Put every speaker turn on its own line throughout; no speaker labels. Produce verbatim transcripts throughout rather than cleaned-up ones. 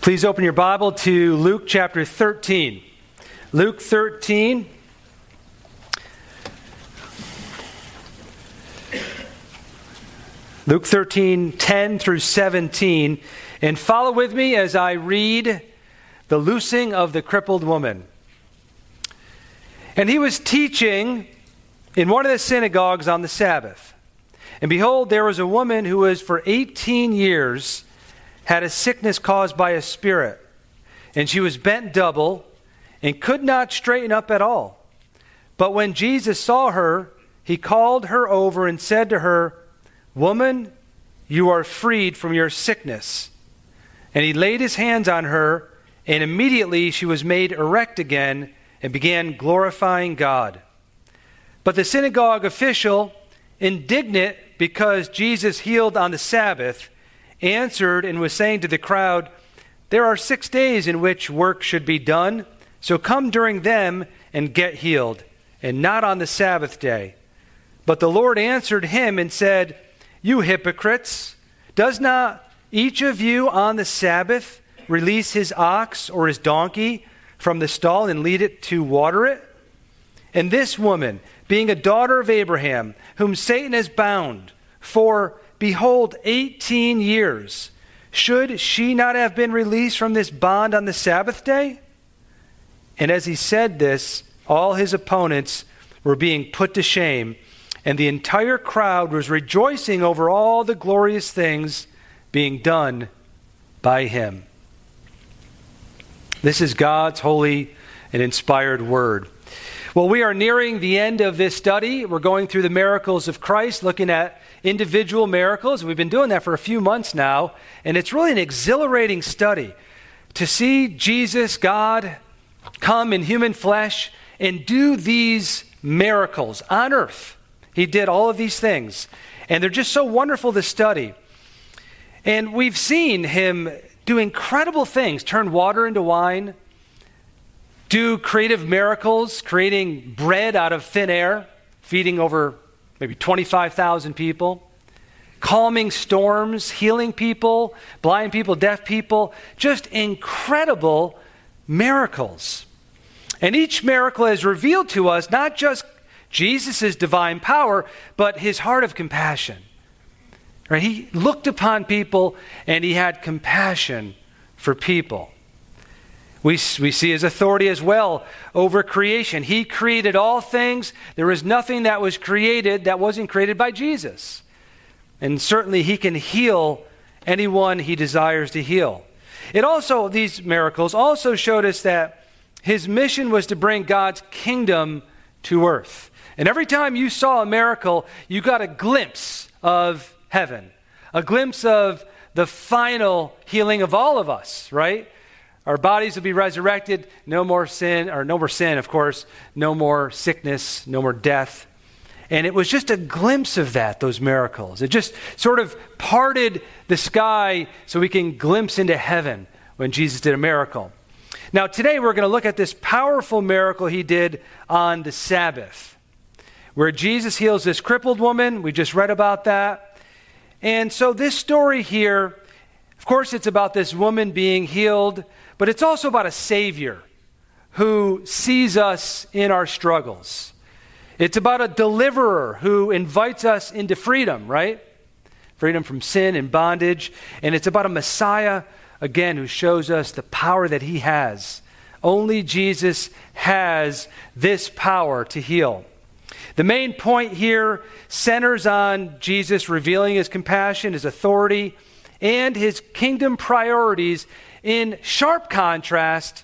Please open your Bible to Luke chapter thirteen. Luke thirteen. Luke thirteen, ten through seventeen. And follow with me as I read the loosing of the crippled woman. And he was teaching in one of the synagogues on the Sabbath. And behold, there was a woman who was for eighteen years had a sickness caused by a spirit. And she was bent double and could not straighten up at all. But when Jesus saw her, he called her over and said to her, "Woman, you are freed from your sickness." And he laid his hands on her, and immediately she was made erect again and began glorifying God. But the synagogue official, indignant because Jesus healed on the Sabbath, answered and was saying to the crowd, "There are six days in which work should be done, so come during them and get healed, and not on the Sabbath day." But the Lord answered him and said, "You hypocrites, does not each of you on the Sabbath release his ox or his donkey from the stall and lead it to water it? And this woman, being a daughter of Abraham, whom Satan has bound for, behold, eighteen years, should she not have been released from this bond on the Sabbath day?" And as he said this, all his opponents were being put to shame, and the entire crowd was rejoicing over all the glorious things being done by him. This is God's holy and inspired word. Well, we are nearing the end of this study. We're going through the miracles of Christ, looking at individual miracles. We've been doing that for a few months now, and it's really an exhilarating study to see Jesus, God, come in human flesh and do these miracles on earth. He did all of these things, and they're just so wonderful to study. And we've seen him do incredible things, turn water into wine, do creative miracles, creating bread out of thin air, feeding over maybe twenty-five thousand people, calming storms, healing people, blind people, deaf people, just incredible miracles. And each miracle has revealed to us not just Jesus' divine power, but his heart of compassion. Right? He looked upon people and he had compassion for people. We, we see his authority as well over creation. He created all things. There was nothing that was created that wasn't created by Jesus. And certainly he can heal anyone he desires to heal. It also, these miracles also showed us that his mission was to bring God's kingdom to earth. And every time you saw a miracle, you got a glimpse of heaven, a glimpse of the final healing of all of us, right? Our bodies will be resurrected, no more sin, or no more sin, of course, no more sickness, no more death. And it was just a glimpse of that, those miracles. It just sort of parted the sky so we can glimpse into heaven when Jesus did a miracle. Now, today we're going to look at this powerful miracle he did on the Sabbath, where Jesus heals this crippled woman. We just read about that. And so this story here, of course, it's about this woman being healed, but it's also about a Savior who sees us in our struggles. It's about a deliverer who invites us into freedom, right? Freedom from sin and bondage. And it's about a Messiah, again, who shows us the power that he has. Only Jesus has this power to heal. The main point here centers on Jesus revealing his compassion, his authority, and his kingdom priorities in sharp contrast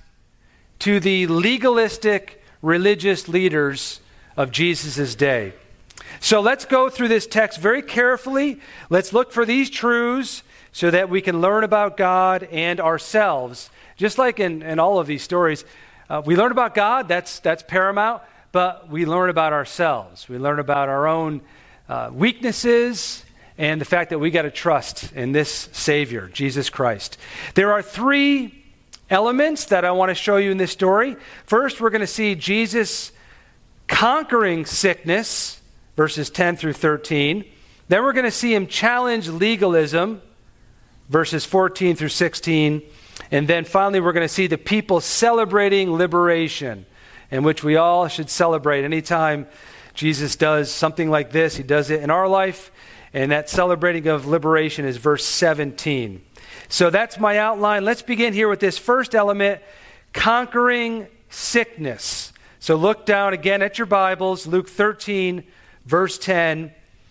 to the legalistic religious leaders of Jesus' day. So let's go through this text very carefully. Let's look for these truths so that we can learn about God and ourselves. Just like in, in all of these stories, uh, we learn about God, that's, that's paramount, but we learn about ourselves. We learn about our own uh, weaknesses and the fact that we got to trust in this Savior, Jesus Christ. There are three elements that I want to show you in this story. First, we're going to see Jesus conquering sickness, verses ten through thirteen. Then we're going to see him challenge legalism, verses fourteen through sixteen. And then finally, we're going to see the people celebrating liberation, in which we all should celebrate. Anytime Jesus does something like this, he does it in our life. And that celebrating of liberation is verse seventeen. So that's my outline. Let's begin here with this first element, conquering sickness. So look down again at your Bibles, Luke thirteen, verse ten.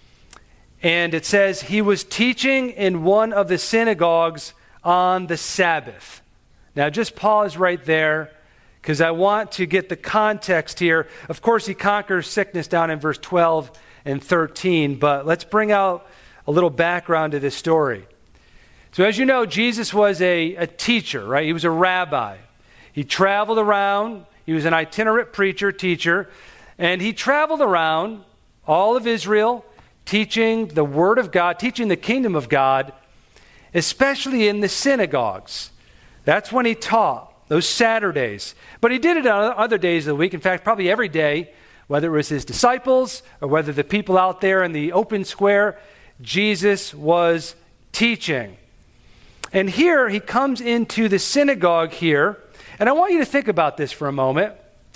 And it says, he was teaching in one of the synagogues on the Sabbath. Now just pause right there, because I want to get the context here. Of course, he conquers sickness down in verse twelve and thirteen, but let's bring out a little background to this story. So as you know, Jesus was a, a teacher, right? He was a rabbi. He traveled around. He was an itinerant preacher, teacher, and he traveled around all of Israel, teaching the Word of God, teaching the kingdom of God, especially in the synagogues. That's when he taught, those Saturdays. But he did it on other days of the week. In fact, probably every day, whether it was his disciples or whether the people out there in the open square, Jesus was teaching. And here he comes into the synagogue here, and I want you to think about this for a moment.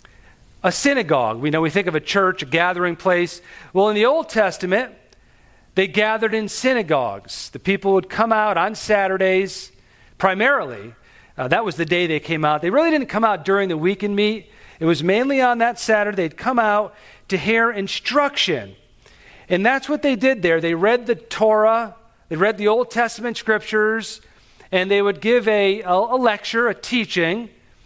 A synagogue, we know we think of a church, a gathering place. Well, in the Old Testament, they gathered in synagogues. The people would come out on Saturdays, primarily. Uh, that was the day they came out. They really didn't come out during the week and meet. It was mainly on that Saturday. They'd come out to hear instruction. And that's what they did there. They read the Torah, they read the Old Testament scriptures, and they would give a, a, a lecture, a teaching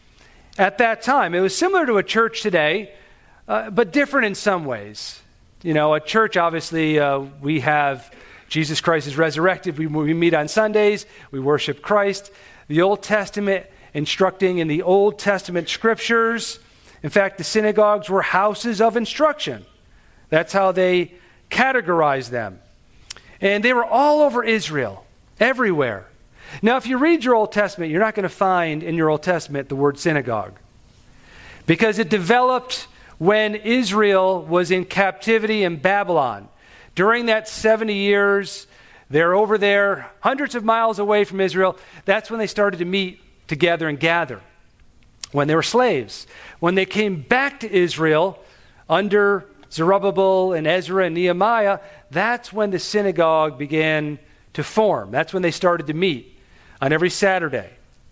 at that time. It was similar to a church today, uh, but different in some ways. You know, a church, obviously, uh, we have Jesus Christ is resurrected. We, we meet on Sundays. We worship Christ. The Old Testament, instructing in the Old Testament scriptures. In fact, the synagogues were houses of instruction. That's how they categorized them. And they were all over Israel, everywhere. Now, if you read your Old Testament, you're not going to find in your Old Testament the word synagogue, because it developed when Israel was in captivity in Babylon. During that seventy years, they're over there, hundreds of miles away from Israel. That's when they started to meet together and gather, when they were slaves. When they came back to Israel under Zerubbabel and Ezra and Nehemiah, that's when the synagogue began to form. That's when they started to meet on every Saturday.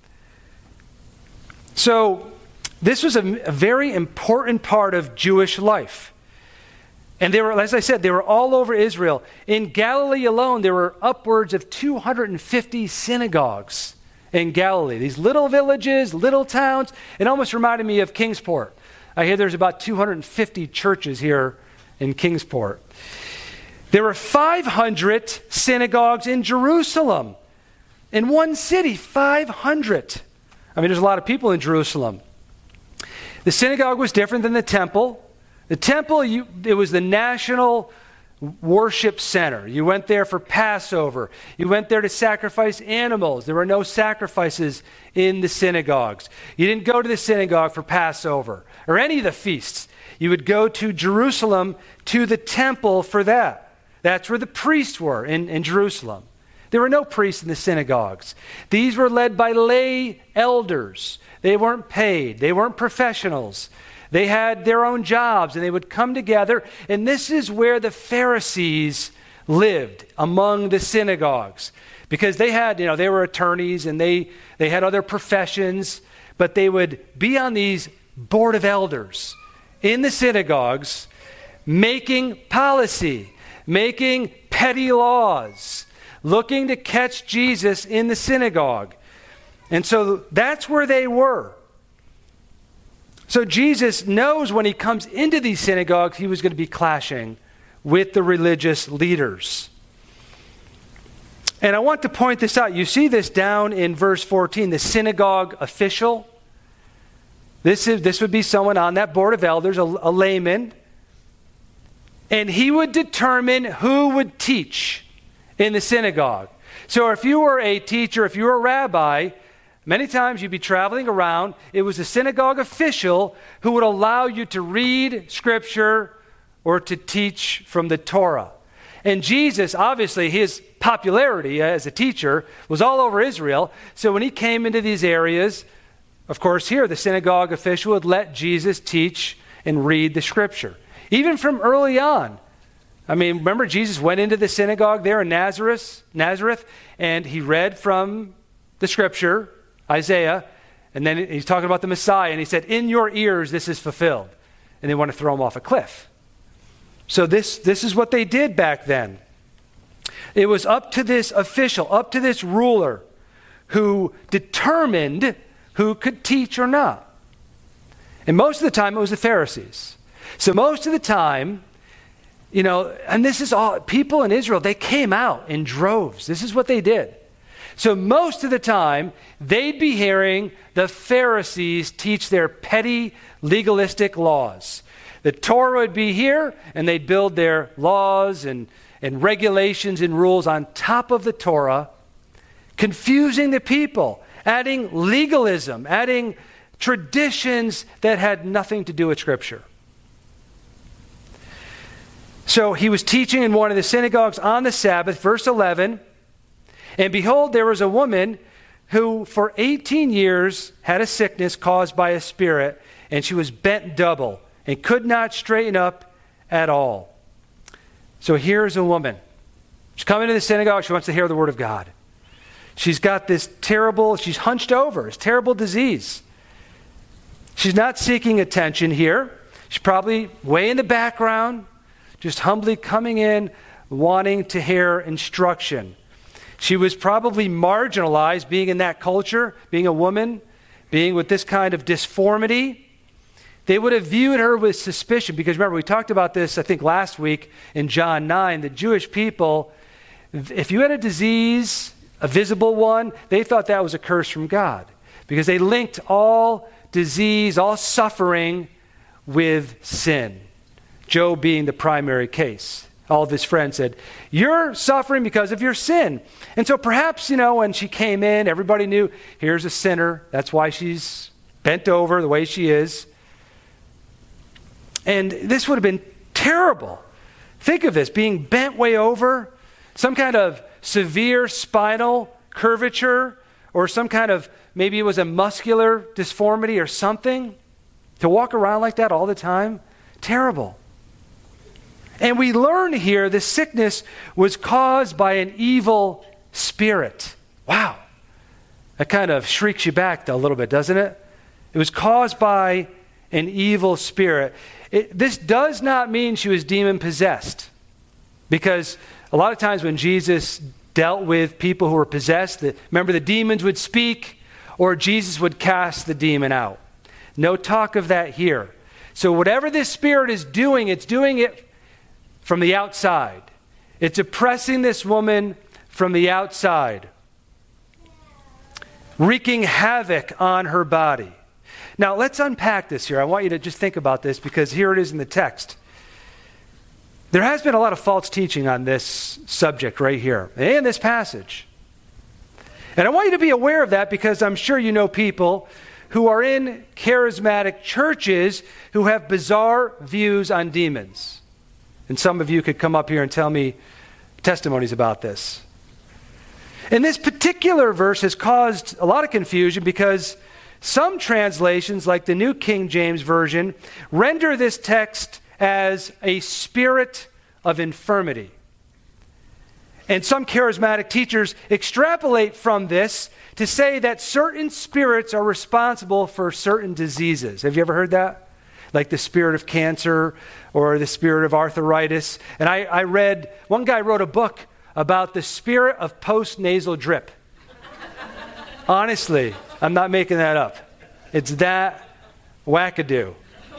So this was a, a very important part of Jewish life. And they were, as I said, they were all over Israel. In Galilee alone, there were upwards of two hundred fifty synagogues in Galilee. These little villages, little towns. It almost reminded me of Kingsport. I hear there's about two hundred fifty churches here in Kingsport. There were five hundred synagogues in Jerusalem. In one city, five hundred. I mean, there's a lot of people in Jerusalem. The synagogue was different than the temple. The temple, you, it was the national worship center. You went there for Passover. You went there to sacrifice animals. There were no sacrifices in the synagogues. You didn't go to the synagogue for Passover or any of the feasts. You would go to Jerusalem, to the temple for that. That's where the priests were in, in Jerusalem. There were no priests in the synagogues. These were led by lay elders. They weren't paid. They weren't professionals. They had their own jobs, and they would come together. And this is where the Pharisees lived, among the synagogues. Because they had, you know, they were attorneys, and they, they had other professions. But they would be on these board of elders in the synagogues, making policy, making petty laws, looking to catch Jesus in the synagogue. And so that's where they were. So Jesus knows when he comes into these synagogues, he was going to be clashing with the religious leaders. And I want to point this out. You see this down in verse fourteen, the synagogue official. This is this would be someone on that board of elders, a, a layman. And he would determine who would teach in the synagogue. So if you were a teacher, if you were a rabbi, many times you'd be traveling around. It was a synagogue official who would allow you to read Scripture or to teach from the Torah. And Jesus, obviously, his popularity as a teacher was all over Israel. So when he came into these areas, of course, here the synagogue official would let Jesus teach and read the scripture. Even from early on. I mean, remember Jesus went into the synagogue there in Nazareth, Nazareth, and he read from the scripture, Isaiah, and then he's talking about the Messiah, and he said, in your ears this is fulfilled. And they want to throw him off a cliff. So this, this is what they did back then. It was up to this official, up to this ruler, who determined who could teach or not. And most of the time it was the Pharisees. So most of the time, you know, and this is all, people in Israel, they came out in droves. This is what they did. So most of the time, they'd be hearing the Pharisees teach their petty legalistic laws. The Torah would be here, and they'd build their laws and, and regulations and rules on top of the Torah, confusing the people, adding legalism, adding traditions that had nothing to do with Scripture. So he was teaching in one of the synagogues on the Sabbath, verse eleven, and behold, there was a woman who for eighteen years had a sickness caused by a spirit, and she was bent double and could not straighten up at all. So here's a woman. She's coming to the synagogue. She wants to hear the word of God. She's got this terrible, she's hunched over, this terrible disease. She's not seeking attention here. She's probably way in the background, just humbly coming in, wanting to hear instruction. She was probably marginalized, being in that culture, being a woman, being with this kind of disformity. They would have viewed her with suspicion, because remember, we talked about this, I think, last week in John nine. The Jewish people, if you had a disease, a visible one, they thought that was a curse from God, because they linked all disease, all suffering with sin. Job being the primary case. All of his friends said, you're suffering because of your sin. And so perhaps, you know, when she came in, everybody knew, here's a sinner. That's why she's bent over the way she is. And this would have been terrible. Think of this, being bent way over, some kind of severe spinal curvature, or some kind of, maybe it was a muscular deformity or something. To walk around like that all the time, terrible. And we learn here the sickness was caused by an evil spirit. Wow. That kind of shrieks you back a little bit, doesn't it? It was caused by an evil spirit. It, this does not mean she was demon-possessed. Because a lot of times when Jesus dealt with people who were possessed, the, remember the demons would speak, or Jesus would cast the demon out. No talk of that here. So whatever this spirit is doing, it's doing it from the outside. It's oppressing this woman from the outside, wreaking havoc on her body. Now, let's unpack this here. I want you to just think about this, because here it is in the text. There has been a lot of false teaching on this subject right here, in this passage. And I want you to be aware of that, because I'm sure you know people who are in charismatic churches who have bizarre views on demons. And some of you could come up here and tell me testimonies about this. And this particular verse has caused a lot of confusion, because some translations, like the New King James Version, render this text as a spirit of infirmity. And some charismatic teachers extrapolate from this to say that certain spirits are responsible for certain diseases. Have you ever heard that? Like the spirit of cancer or the spirit of arthritis. And I, I read, one guy wrote a book about the spirit of post-nasal drip. Honestly, I'm not making that up. It's that wackadoo.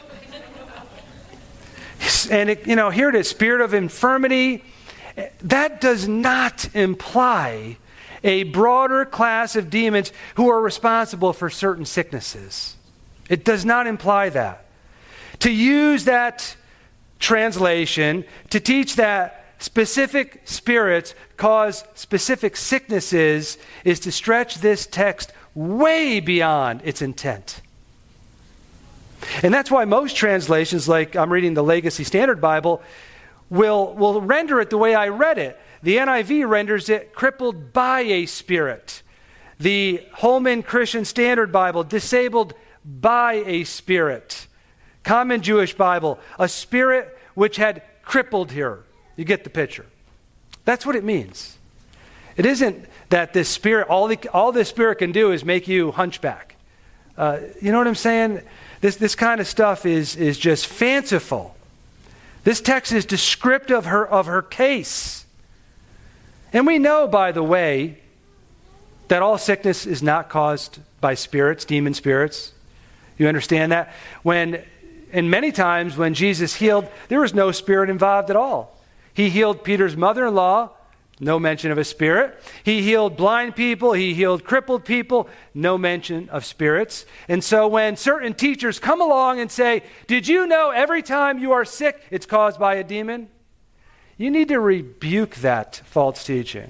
And, it, you know, here it is, spirit of infirmity. That does not imply a broader class of demons who are responsible for certain sicknesses. It does not imply that. To use that translation to teach that specific spirits cause specific sicknesses is to stretch this text way beyond its intent. And that's why most translations, like I'm reading the Legacy Standard Bible, will, will render it the way I read it. the N I V renders it crippled by a spirit. The Holman Christian Standard Bible, disabled by a spirit. Common Jewish Bible, a spirit which had crippled her. You get the picture. That's what it means. It isn't that this spirit, all, the, all this spirit can do is make you hunchback. Uh, you know what I'm saying? This, this kind of stuff is, is just fanciful. This text is descriptive of her, of her case. And we know, by the way, that all sickness is not caused by spirits, demon spirits. You understand that? When, and many times when Jesus healed, there was no spirit involved at all. He healed Peter's mother-in-law, no mention of a spirit. He healed blind people. He healed crippled people, no mention of spirits. And so when certain teachers come along and say, did you know every time you are sick, it's caused by a demon? You need to rebuke that false teaching.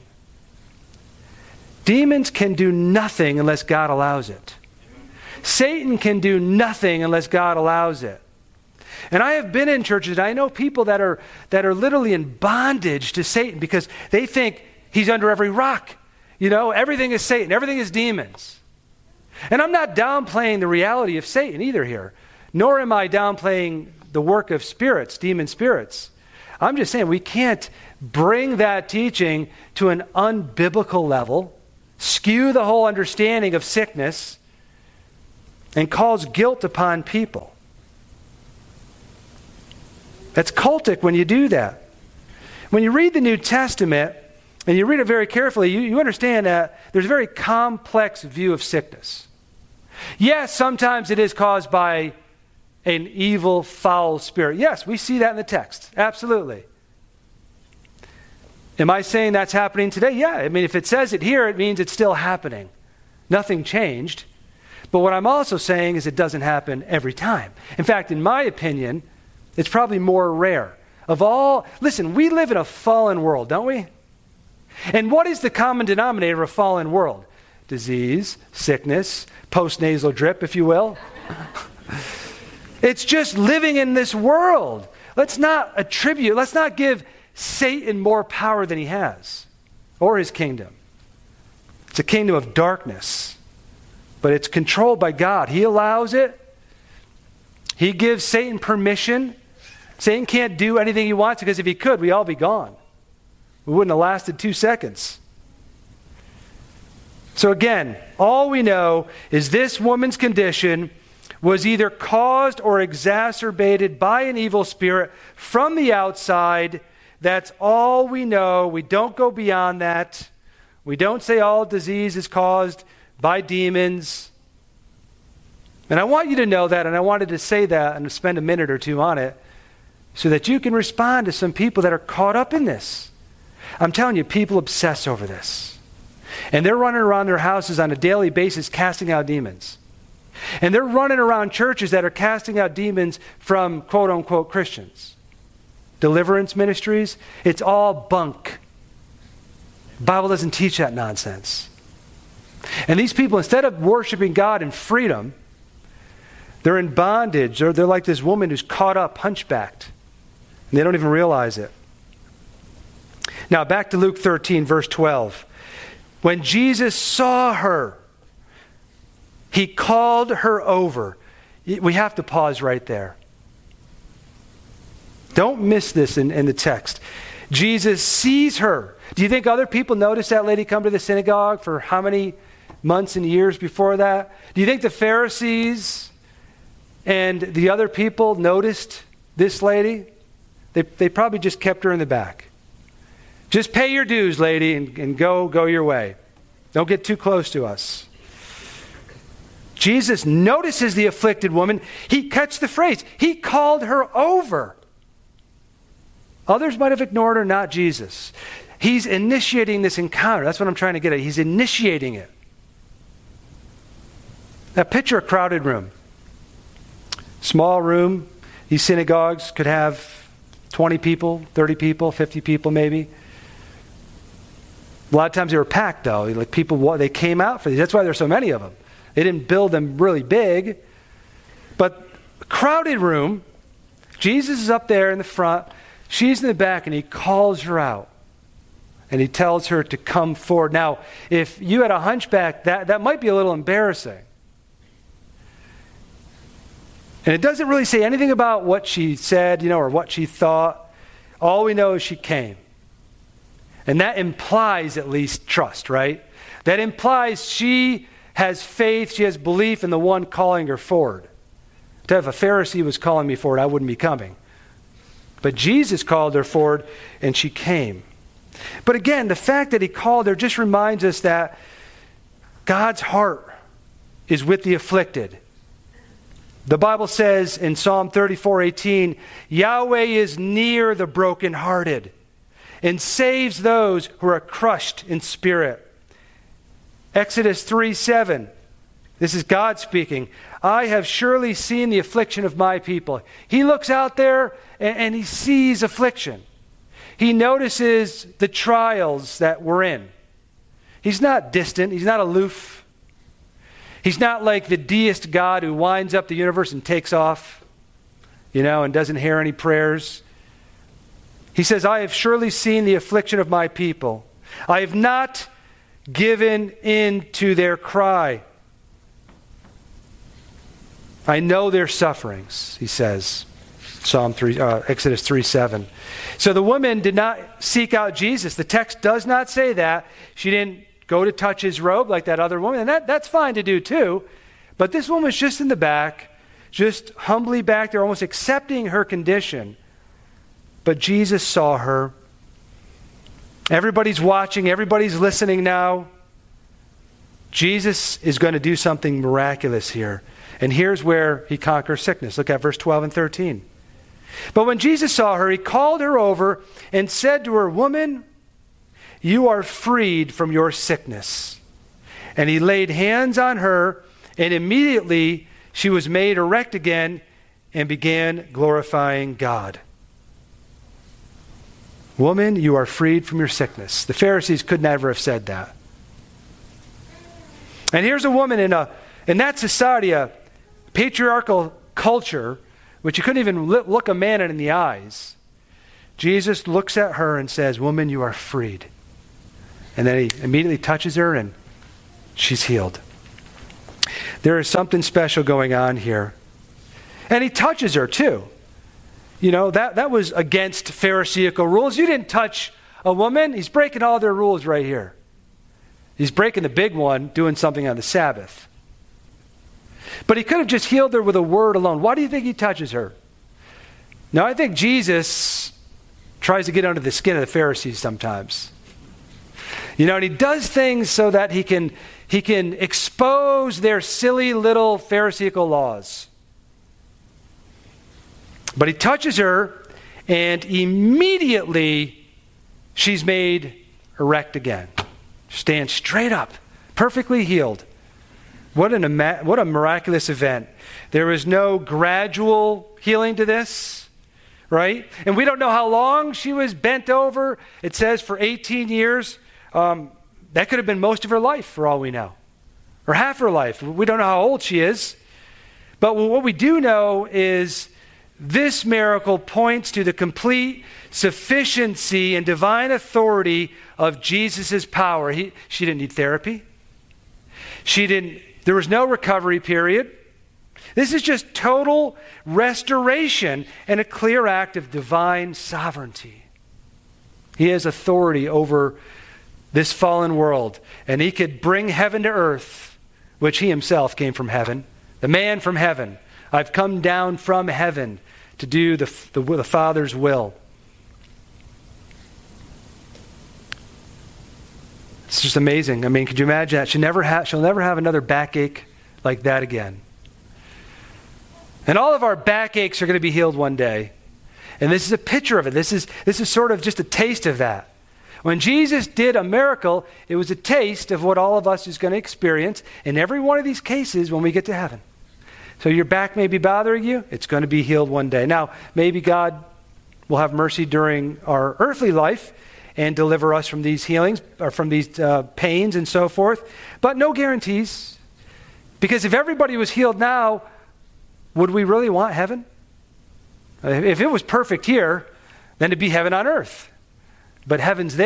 Demons can do nothing unless God allows it. Satan can do nothing unless God allows it. And I have been in churches, and I know people that are that are literally in bondage to Satan because they think he's under every rock. You know, everything is Satan, everything is demons. And I'm not downplaying the reality of Satan either here, nor am I downplaying the work of spirits, demon spirits. I'm just saying we can't bring that teaching to an unbiblical level, skew the whole understanding of sickness, and cause guilt upon people. That's cultic when you do that. When you read the New Testament, and you read it very carefully, you, you understand that there's a very complex view of sickness. Yes, sometimes it is caused by an evil, foul spirit. Yes, we see that in the text. Absolutely. Am I saying that's happening today? Yeah. I mean, if it says it here, it means it's still happening. Nothing changed. But what I'm also saying is it doesn't happen every time. In fact, in my opinion, it's probably more rare. Of all, listen, we live in a fallen world, don't we? And what is the common denominator of a fallen world? Disease, sickness, post-nasal drip, if you will. It's just living in this world. Let's not attribute, let's not give Satan more power than he has, or his kingdom. It's a kingdom of darkness, but it's controlled by God. He allows it. He gives Satan permission. Satan can't do anything he wants because if he could, we'd all be gone. We wouldn't have lasted two seconds. So again, all we know is this woman's condition was either caused or exacerbated by an evil spirit from the outside. That's all we know. We don't go beyond that. We don't say all disease is caused by demons. And I want you to know that, and I wanted to say that and spend a minute or two on it so that you can respond to some people that are caught up in this. I'm telling you, people obsess over this. And they're running around their houses on a daily basis casting out demons. And they're running around churches that are casting out demons from quote-unquote Christians. Deliverance ministries, it's all bunk. The Bible doesn't teach that nonsense. And these people, instead of worshiping God in freedom, they're in bondage. Or they're like this woman who's caught up, hunchbacked. And they don't even realize it. Now, back to Luke thirteen, verse twelve. When Jesus saw her, he called her over. We have to pause right there. Don't miss this in, in the text. Jesus sees her. Do you think other people noticed that lady come to the synagogue for how many months and years before that? Do you think the Pharisees and the other people noticed this lady? They, they probably just kept her in the back. Just pay your dues, lady, and, and go, go your way. Don't get too close to us. Jesus notices the afflicted woman. He catches the phrase. He called her over. Others might have ignored her, not Jesus. He's initiating this encounter. That's what I'm trying to get at. He's initiating it. Now picture a crowded room. Small room. These synagogues could have twenty people, thirty people, fifty people maybe. A lot of times they were packed though. Like people, they came out for these. That's why there's so many of them. They didn't build them really big. But a crowded room. Jesus is up there in the front. She's in the back and he calls her out. and he tells her to come forward. Now, if you had a hunchback, that, that might be a little embarrassing. And it doesn't really say anything about what she said, you know, or what she thought. All we know is she came. And that implies at least trust, right? That implies she has faith, she has belief in the one calling her forward. If a Pharisee was calling me forward, I wouldn't be coming. But Jesus called her forward, and she came. But again, the fact that he called her just reminds us that God's heart is with the afflicted. The Bible says in Psalm thirty-four eighteen, Yahweh is near the brokenhearted and saves those who are crushed in spirit. Exodus three seven, this is God speaking. I have surely seen the affliction of my people. He looks out there and, and he sees affliction. He notices the trials that we're in. He's not distant. He's not aloof. He's not like the deist God who winds up the universe and takes off, you know, and doesn't hear any prayers. He says, I have surely seen the affliction of my people. I have not given in to their cry. I know their sufferings, he says, Psalm three, uh, Exodus three seven. So the woman did not seek out Jesus. The text does not say that. She didn't go to touch his robe like that other woman, and that, that's fine to do too. But this woman was just in the back, just humbly back there, almost accepting her condition. But Jesus saw her. Everybody's watching, everybody's listening now. Jesus is going to do something miraculous here. And here's where he conquers sickness. Look at verse twelve and thirteen. But when Jesus saw her, he called her over and said to her, Woman, you are freed from your sickness. And he laid hands on her, and immediately she was made erect again and began glorifying God. Woman, you are freed from your sickness. The Pharisees could never have said that. And here's a woman in a in that society, a patriarchal culture, which you couldn't even look a man in the eyes. Jesus looks at her and says, Woman, you are freed. And then he immediately touches her and she's healed. There is something special going on here. And he touches her too. You know, that, that was against Pharisaical rules. You didn't touch a woman. He's breaking all their rules right here. He's breaking the big one, doing something on the Sabbath. But he could have just healed her with a word alone. Why do you think he touches her? Now, I think Jesus tries to get under the skin of the Pharisees sometimes. You know, and he does things so that he can, he can expose their silly little Pharisaical laws. But he touches her, and immediately she's made erect again. Stands straight up, perfectly healed. What an ima- what a miraculous event. There was no gradual healing to this, right? And we don't know how long she was bent over. It says for eighteen years. Um, that could have been most of her life for all we know. Or half her life. We don't know how old she is. But what we do know is this miracle points to the complete sufficiency and divine authority of Jesus' power. He, she didn't need therapy. She didn't, there was no recovery period. This is just total restoration and a clear act of divine sovereignty. He has authority over this fallen world, and he could bring heaven to earth, which he himself came from heaven. The man from heaven. I've come down from heaven to do the, the, the Father's will. It's just amazing. I mean, could you imagine that? She'll never have, she'll never have another backache like that again. And all of our backaches are going to be healed one day. And this is a picture of it. This is, this is sort of just a taste of that. When Jesus did a miracle, it was a taste of what all of us is going to experience in every one of these cases when we get to heaven. So your back may be bothering you. It's going to be healed one day. Now, maybe God will have mercy during our earthly life and deliver us from these healings or from these uh, pains and so forth. But no guarantees. Because if everybody was healed now, would we really want heaven? If it was perfect here, then it'd be heaven on earth. But heaven's there,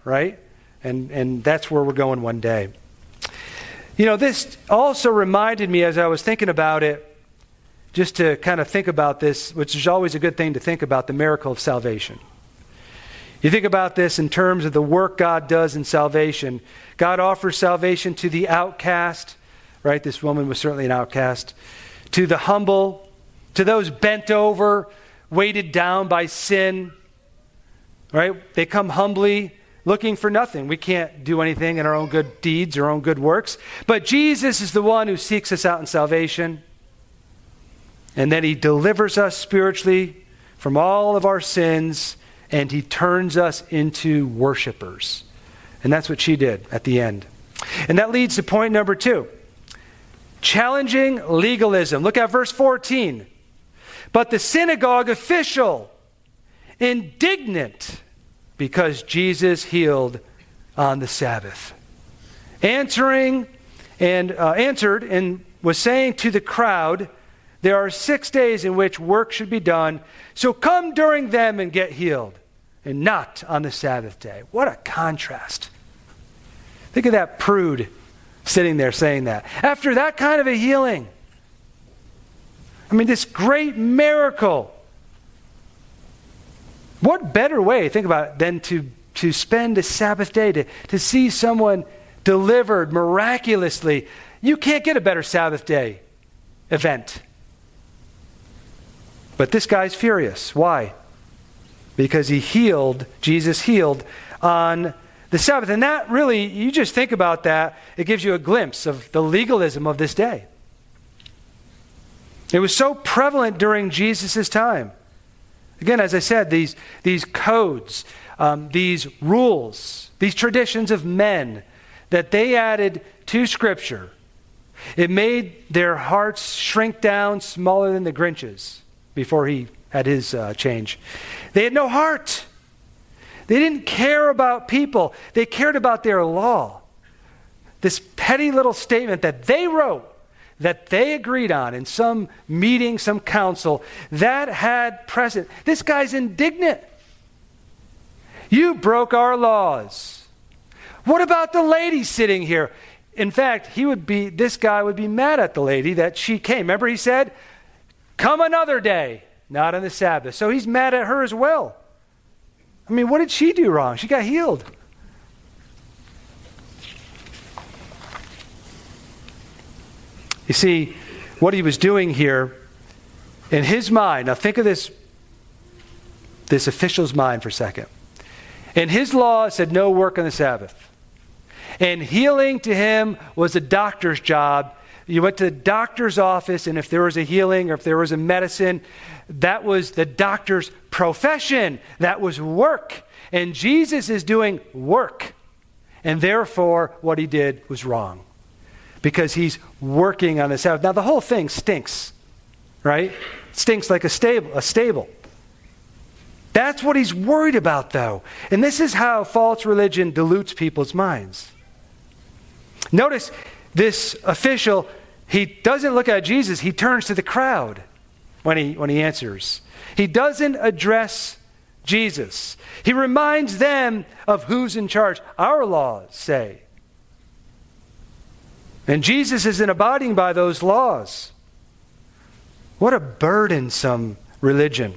right? And and that's where we're going one day. You know, this also reminded me as I was thinking about it, just to kind of think about this, which is always a good thing to think about, the miracle of salvation. You think about this in terms of the work God does in salvation. God offers salvation to the outcast, right? This woman was certainly an outcast. To the humble, to those bent over, weighted down by sin, right? They come humbly, looking for nothing. We can't do anything in our own good deeds, our own good works. But Jesus is the one who seeks us out in salvation. And then he delivers us spiritually from all of our sins, and he turns us into worshipers. And that's what she did at the end. And that leads to point number two. Challenging legalism. Look at verse fourteen. But the synagogue official, indignant because Jesus healed on the Sabbath, answering and uh, answered and was saying to the crowd, there are six days in which work should be done, so come during them and get healed, and not on the Sabbath day. What a contrast. Think of that prude sitting there saying that. After that kind of a healing, I mean, this great miracle. What better way, think about it, than to, to spend a Sabbath day, to, to see someone delivered miraculously. You can't get a better Sabbath day event. But this guy's furious. Why? Because he healed, Jesus healed on the Sabbath. And that really, you just think about that, it gives you a glimpse of the legalism of this day. It was so prevalent during Jesus' time. Again, as I said, these, these codes, um, these rules, these traditions of men that they added to Scripture, it made their hearts shrink down smaller than the Grinch's before he had his uh, change. They had no heart. They didn't care about people. They cared about their law. This petty little statement that they wrote, that they agreed on in some meeting, some council, that had precedent. This guy's indignant. You broke our laws. What about the lady sitting here? In fact, he would be, this guy would be mad at the lady that she came. Remember he said, come another day, not on the Sabbath. So he's mad at her as well. I mean, what did she do wrong? She got healed. You see, what he was doing here, in his mind, now think of this, this official's mind for a second. In his law, it said no work on the Sabbath. And healing to him was a doctor's job. You went to the doctor's office, and if there was a healing or if there was a medicine, that was the doctor's profession. That was work. And Jesus is doing work. And therefore, what he did was wrong. Because he's working on the Sabbath. Now, the whole thing stinks, right? It stinks like a stable, a stable. That's what he's worried about, though. And this is how false religion dilutes people's minds. Notice this official, he doesn't look at Jesus. He turns to the crowd when he, when he answers. He doesn't address Jesus. He reminds them of who's in charge. Our laws say. And Jesus isn't abiding by those laws. What a burdensome religion.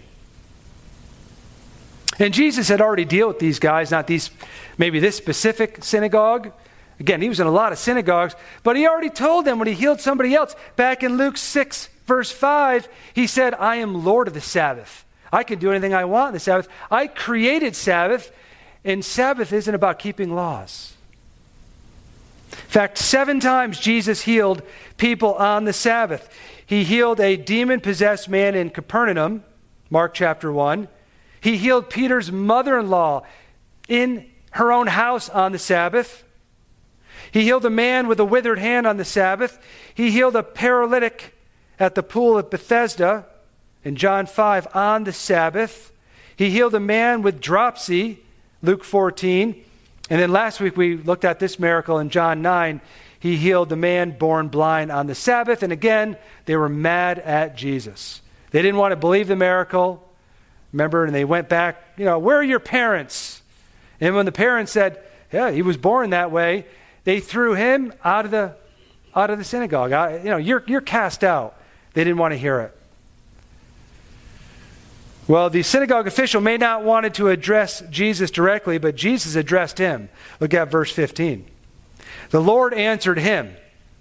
And Jesus had already dealt with these guys, not these, maybe this specific synagogue. Again, he was in a lot of synagogues, but he already told them when he healed somebody else. Back in Luke six, verse five, he said, I am Lord of the Sabbath. I can do anything I want on the Sabbath. I created Sabbath, and Sabbath isn't about keeping laws. In fact, seven times Jesus healed people on the Sabbath. He healed a demon-possessed man in Capernaum, Mark chapter one. He healed Peter's mother-in-law in her own house on the Sabbath. He healed a man with a withered hand on the Sabbath. He healed a paralytic at the pool at Bethesda in John five on the Sabbath. He healed a man with dropsy, Luke fourteen. And then last week we looked at this miracle in John nine. He healed the man born blind on the Sabbath. And again, they were mad at Jesus. They didn't want to believe the miracle. Remember, and they went back, you know, where are your parents? And when the parents said, yeah, he was born that way, they threw him out of the out of the synagogue. I, you know, you're you're cast out. They didn't want to hear it. Well, the synagogue official may not wanted to address Jesus directly, but Jesus addressed him. Look at verse fifteen. The Lord answered him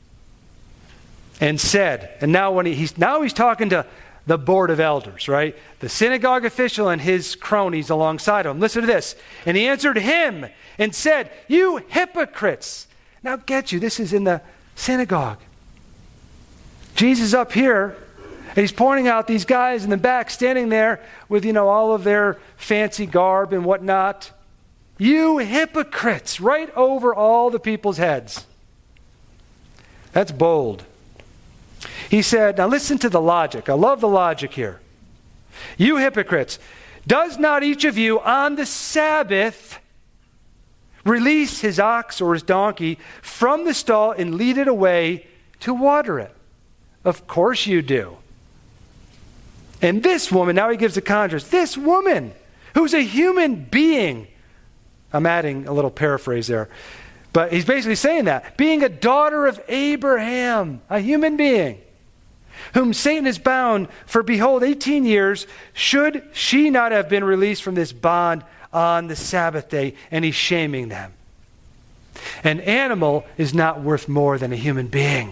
and said, and now when he, he's now he's talking to the board of elders, right? The synagogue official and his cronies alongside him. Listen to this. And he answered him and said, you hypocrites. Now get you, this is in the synagogue. Jesus up here, and he's pointing out these guys in the back standing there with, you know, all of their fancy garb and whatnot. You hypocrites, right over all the people's heads. That's bold. He said, now listen to the logic. I love the logic here. You hypocrites, does not each of you on the Sabbath release his ox or his donkey from the stall and lead it away to water it? Of course you do. And this woman, now he gives the contrast, this woman who's a human being, I'm adding a little paraphrase there, but he's basically saying that, being a daughter of Abraham, a human being, whom Satan has bound for, behold, eighteen years, should she not have been released from this bond on the Sabbath day? And he's shaming them. An animal is not worth more than a human being.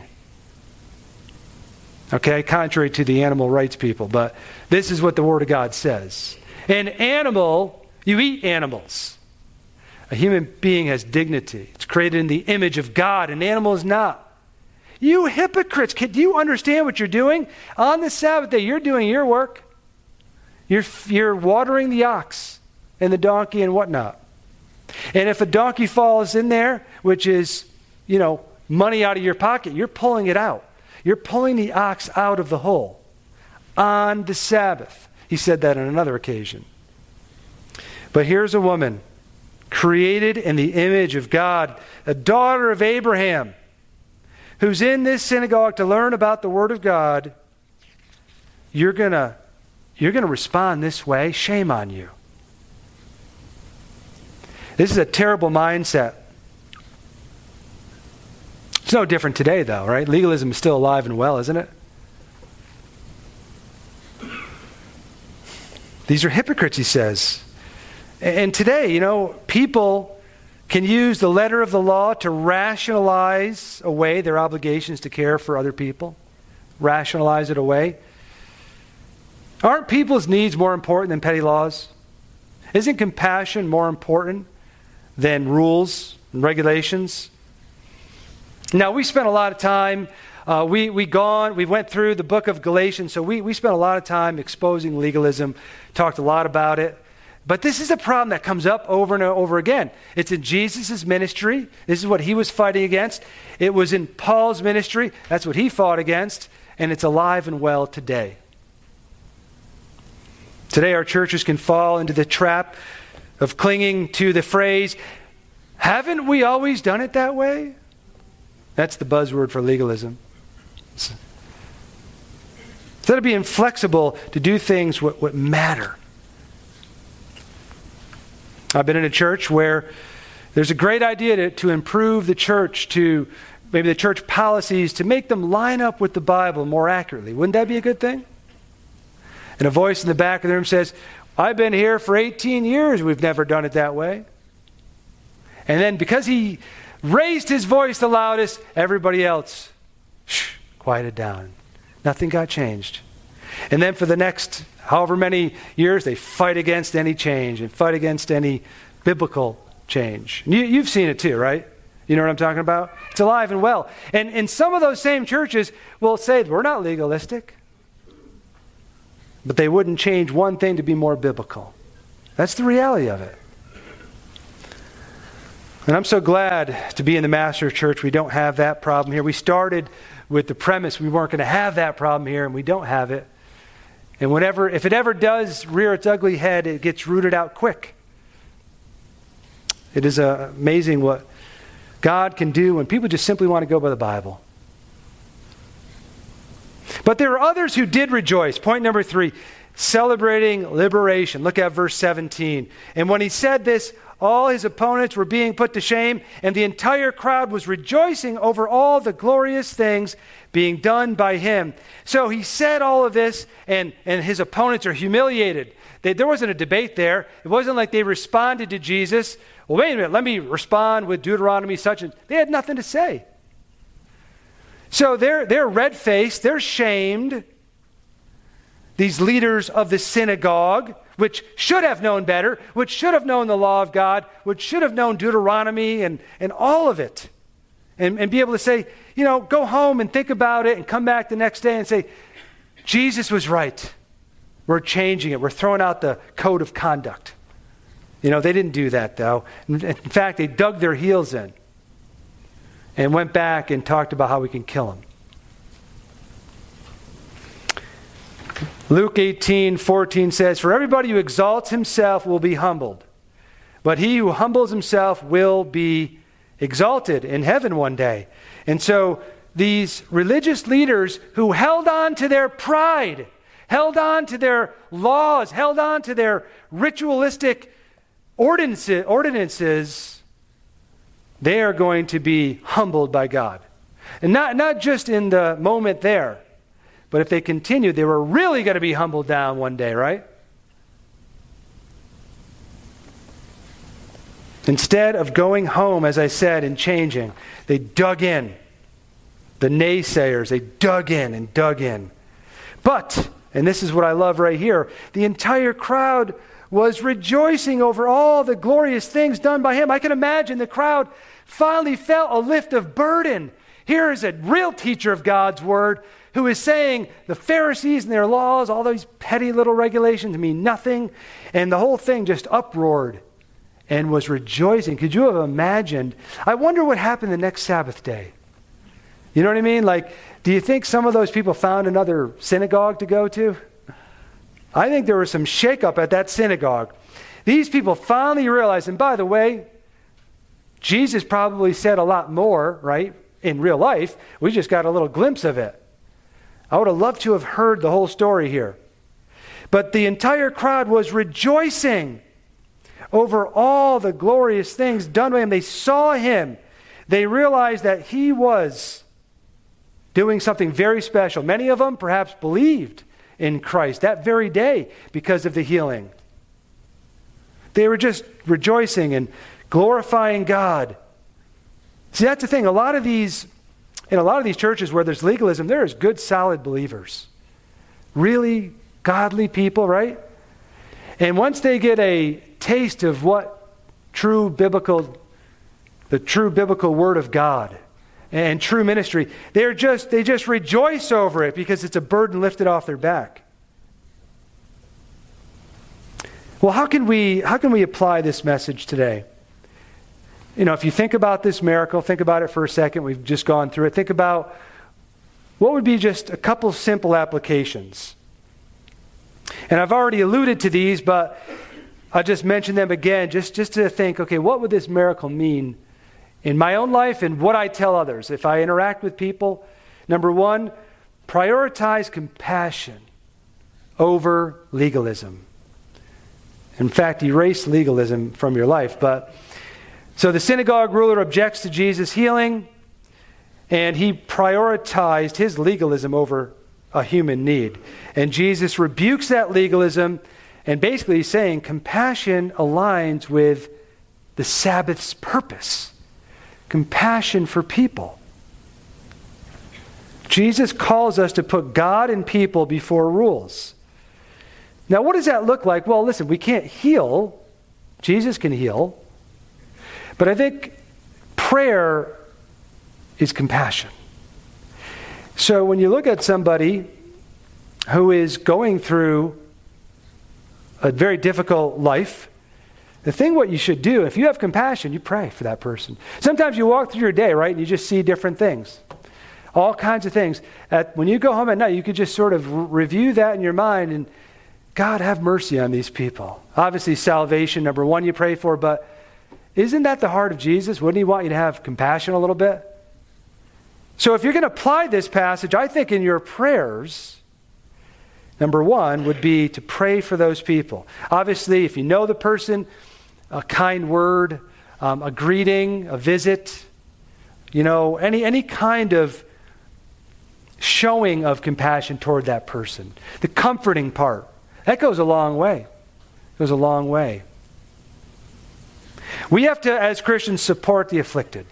Okay, contrary to the animal rights people, but this is what the Word of God says. An animal, you eat animals. A human being has dignity. It's created in the image of God. An animal is not. You hypocrites, can, do you understand what you're doing? On the Sabbath day, you're doing your work. You're, you're watering the ox and the donkey and whatnot. And if a donkey falls in there, which is, you know, money out of your pocket, you're pulling it out. You're pulling the ox out of the hole on the Sabbath. He said that on another occasion. But here's a woman created in the image of God, a daughter of Abraham, who's in this synagogue to learn about the Word of God. You're gonna, you're gonna respond this way. Shame on you. This is a terrible mindset. It's no different today, though, right? Legalism is still alive and well, isn't it? These are hypocrites, he says. And today, you know, people can use the letter of the law to rationalize away their obligations to care for other people. Rationalize it away. Aren't people's needs more important than petty laws? Isn't compassion more important than rules and regulations? Now, we spent a lot of time, uh, we, we gone, we went through the book of Galatians, so we, we spent a lot of time exposing legalism, talked a lot about it. But this is a problem that comes up over and over again. It's in Jesus' ministry. This is what he was fighting against. It was in Paul's ministry. That's what he fought against. And it's alive and well today. Today, our churches can fall into the trap of clinging to the phrase, haven't we always done it that way? That's the buzzword for legalism. Instead of being flexible to do things what, what matter. I've been in a church where there's a great idea to, to improve the church, to maybe the church policies, to make them line up with the Bible more accurately. Wouldn't that be a good thing? And a voice in the back of the room says, I've been here for eighteen years, we've never done it that way. And then because he raised his voice the loudest, everybody else shh, quieted down. Nothing got changed. And then for the next however many years, they fight against any change and fight against any biblical change. You, you've seen it too, right? You know what I'm talking about? It's alive and well. And, and some of those same churches will say, we're not legalistic. But they wouldn't change one thing to be more biblical. That's the reality of it. And I'm so glad to be in the Master Church. We don't have that problem here. We started with the premise we weren't going to have that problem here, and we don't have it. And whenever, if it ever does rear its ugly head, it gets rooted out quick. It is uh, amazing what God can do when people just simply want to go by the Bible. But there are others who did rejoice. Point number three. celebrating liberation. Look at verse seventeen. And when he said this, all his opponents were being put to shame, and the entire crowd was rejoicing over all the glorious things being done by him. So he said all of this, and, and his opponents are humiliated. They, there wasn't a debate there. It wasn't like they responded to Jesus. Well, wait a minute, let me respond with Deuteronomy such and... They had nothing to say. So they're, they're red-faced, they're shamed. These leaders of the synagogue, which should have known better, which should have known the law of God, which should have known Deuteronomy and, and all of it. And, and be able to say, you know, go home and think about it and come back the next day and say, Jesus was right. We're changing it. We're throwing out the code of conduct. You know, they didn't do that, though. In, in fact, they dug their heels in and went back and talked about how we can kill him. Luke eighteen fourteen says, for everybody who exalts himself will be humbled, but he who humbles himself will be exalted in heaven one day. And so these religious leaders who held on to their pride, held on to their laws, held on to their ritualistic ordinances, ordinances, they are going to be humbled by God. And not, not just in the moment there, but if they continued, they were really going to be humbled down one day, right? Instead of going home, as I said, and changing, they dug in. The naysayers, they dug in and dug in. But, and this is what I love right here, the entire crowd was rejoicing over all the glorious things done by him. I can imagine the crowd finally felt a lift of burden. Here is a real teacher of God's word who is saying the Pharisees and their laws, all these petty little regulations mean nothing. And the whole thing just uproared and was rejoicing. Could you have imagined? I wonder what happened the next Sabbath day. You know what I mean? Like, do you think some of those people found another synagogue to go to? I think there was some shakeup at that synagogue. These people finally realized, and by the way, Jesus probably said a lot more, right, in real life. We just got a little glimpse of it. I would have loved to have heard the whole story here. But the entire crowd was rejoicing over all the glorious things done by him. They saw him. They realized that he was doing something very special. Many of them perhaps believed in Christ that very day because of the healing. They were just rejoicing and glorifying God. See, that's the thing. A lot of these, in a lot of these churches where there's legalism, there's good, solid believers. Really godly people, right? And once they get a taste of what true biblical, the true biblical word of God and true ministry, they're just, they just rejoice over it because it's a burden lifted off their back. Well, how can we, how can we apply this message today? You know, if you think about this miracle, think about it for a second. We've just gone through it. Think about what would be just a couple simple applications. And I've already alluded to these, but I'll just mention them again just, just to think, okay, what would this miracle mean in my own life and what I tell others? If I interact with people, number one, prioritize compassion over legalism. In fact, erase legalism from your life. But so the synagogue ruler objects to Jesus' healing, and he prioritized his legalism over a human need. And Jesus rebukes that legalism, and basically he's saying compassion aligns with the Sabbath's purpose. Compassion for people. Jesus calls us to put God and people before rules. Now, what does that look like? Well, listen, we can't heal. Jesus can heal. But I think prayer is compassion. So when you look at somebody who is going through a very difficult life, the thing what you should do, if you have compassion, you pray for that person. Sometimes you walk through your day, right, and you just see different things. All kinds of things. At, when you go home at night, you could just sort of re- review that in your mind and, God, have mercy on these people. Obviously, salvation, number one, you pray for, but isn't that the heart of Jesus? Wouldn't he want you to have compassion a little bit? So if you're going to apply this passage, I think in your prayers, number one, would be to pray for those people. Obviously, if you know the person, a kind word, um, a greeting, a visit, you know, any any kind of showing of compassion toward that person. The comforting part, that goes a long way. It goes a long way. We have to, as Christians, support the afflicted.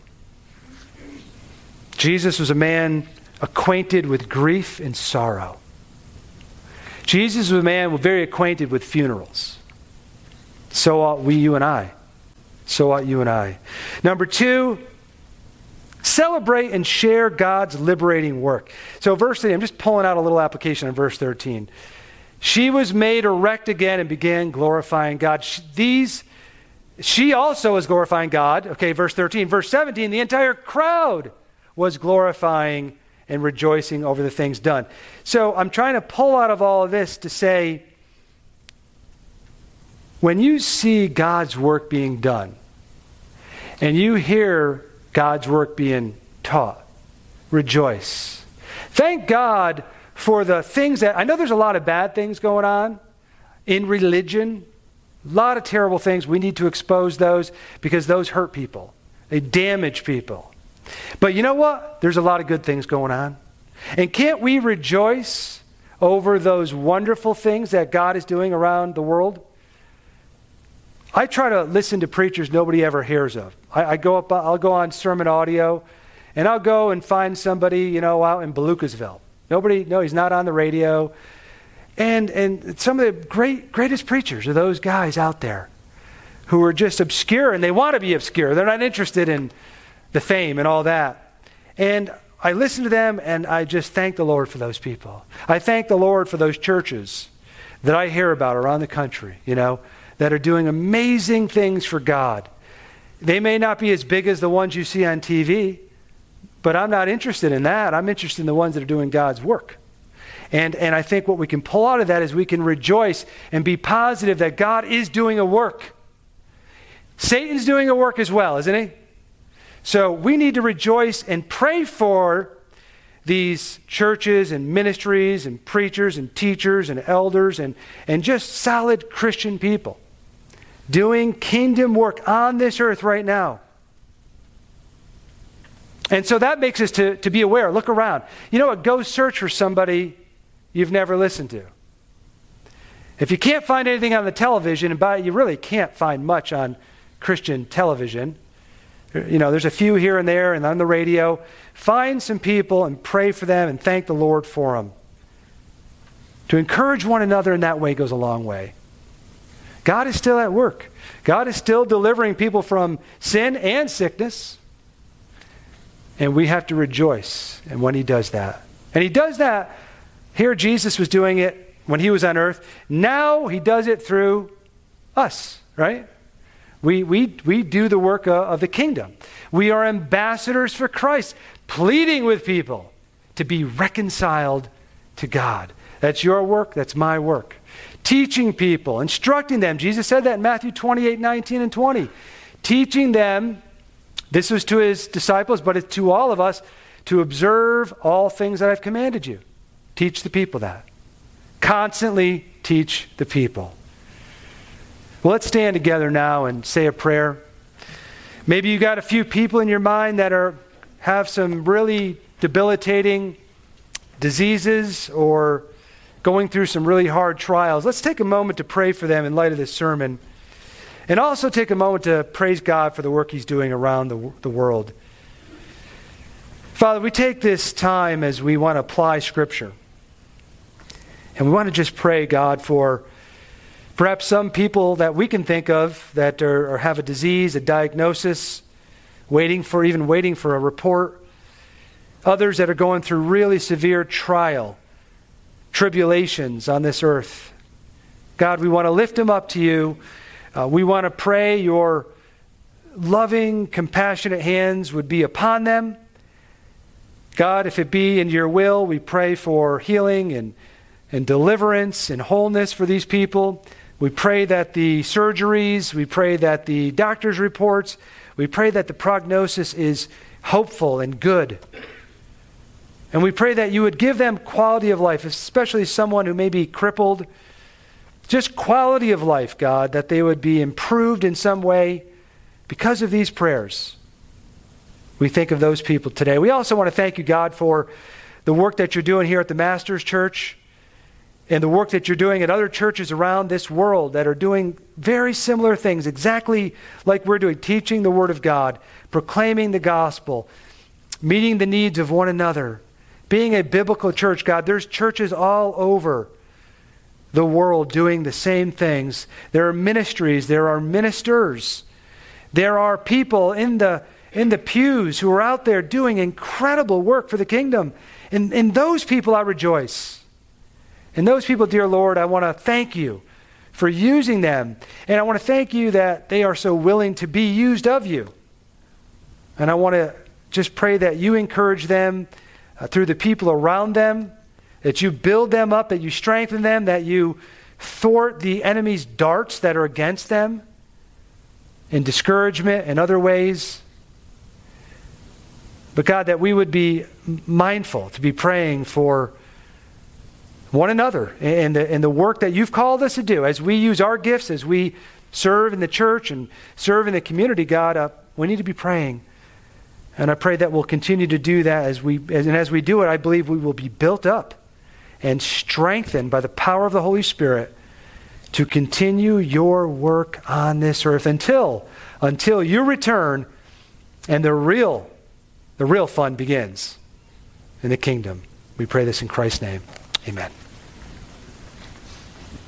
Jesus was a man acquainted with grief and sorrow. Jesus was a man very acquainted with funerals. So ought we, you and I. So ought you and I. Number two, celebrate and share God's liberating work. So verse thirteen, I'm just pulling out a little application in verse thirteen. She was made erect again and began glorifying God. She, these, she also is glorifying God. Okay, verse thirteen. Verse seventeen, the entire crowd was glorifying and rejoicing over the things done. So I'm trying to pull out of all of this to say, when you see God's work being done, and you hear God's work being taught, rejoice. Thank God for the things that, I know there's a lot of bad things going on in religion, a lot of terrible things. We need to expose those because those hurt people. They damage people. But you know what? There's a lot of good things going on. And can't we rejoice over those wonderful things that God is doing around the world? I try to listen to preachers nobody ever hears of. I, I go up, I'll go on sermon audio, and I'll go and find somebody, you know, out in Belucasville. Nobody, no, he's not on the radio. And and some of the great greatest preachers are those guys out there who are just obscure, and they want to be obscure. They're not interested in the fame and all that. And I listen to them, and I just thank the Lord for those people. I thank the Lord for those churches that I hear about around the country, you know, that are doing amazing things for God. They may not be as big as the ones you see on T V, but I'm not interested in that. I'm interested in the ones that are doing God's work. And, and I think what we can pull out of that is we can rejoice and be positive that God is doing a work. Satan's doing a work as well, isn't he? So we need to rejoice and pray for these churches and ministries and preachers and teachers and elders and, and just solid Christian people doing kingdom work on this earth right now. And so that makes us to, to be aware. Look around. You know what? Go search for somebody you've never listened to. If you can't find anything on the television, and by you really can't find much on Christian television, you know, there's a few here and there and on the radio. Find some people and pray for them and thank the Lord for them. To encourage one another in that way goes a long way. God is still at work. God is still delivering people from sin and sickness. And we have to rejoice and when he does that. And he does that. Here Jesus was doing it when he was on earth. Now he does it through us, right? We, we, we do the work of, of the kingdom. We are ambassadors for Christ, pleading with people to be reconciled to God. That's your work. That's my work. Teaching people, instructing them. Jesus said that in Matthew twenty-eight, nineteen, and twenty. Teaching them, this was to his disciples, but it's to all of us, to observe all things that I've commanded you. Teach the people that. Constantly teach the people. Well, let's stand together now and say a prayer. Maybe you got a few people in your mind that are have some really debilitating diseases or going through some really hard trials. Let's take a moment to pray for them in light of this sermon. And also take a moment to praise God for the work he's doing around the, the world. Father, we take this time as we want to apply Scripture. And we want to just pray, God, for perhaps some people that we can think of that are, or have a disease, a diagnosis, waiting for, even waiting for a report. Others that are going through really severe trial, tribulations on this earth. God, we want to lift them up to you. Uh, we want to pray your loving, compassionate hands would be upon them. God, if it be in your will, we pray for healing and, and deliverance and wholeness for these people. We pray that the surgeries, we pray that the doctor's reports, we pray that the prognosis is hopeful and good. And we pray that you would give them quality of life, especially someone who may be crippled. Just quality of life, God, that they would be improved in some way because of these prayers. We think of those people today. We also want to thank you, God, for the work that you're doing here at the Masters Church and the work that you're doing at other churches around this world that are doing very similar things, exactly like we're doing, teaching the Word of God, proclaiming the gospel, meeting the needs of one another, being a biblical church. God, there's churches all over the world doing the same things. There are ministries, there are ministers, there are people in the in the pews who are out there doing incredible work for the kingdom. And in those people I rejoice. And those people, dear Lord, I want to thank you for using them. And I want to thank you that they are so willing to be used of you. And I want to just pray that you encourage them uh, through the people around them, that you build them up, that you strengthen them, that you thwart the enemy's darts that are against them in discouragement and other ways. But God, that we would be mindful to be praying for one another and the, and the work that you've called us to do. As we use our gifts, as we serve in the church and serve in the community, God, uh, we need to be praying. And I pray that we'll continue to do that as we, and as we do it, I believe we will be built up and strengthened by the power of the Holy Spirit to continue your work on this earth until, until you return and the real, the real fun begins in the kingdom. We pray this in Christ's name. Amen.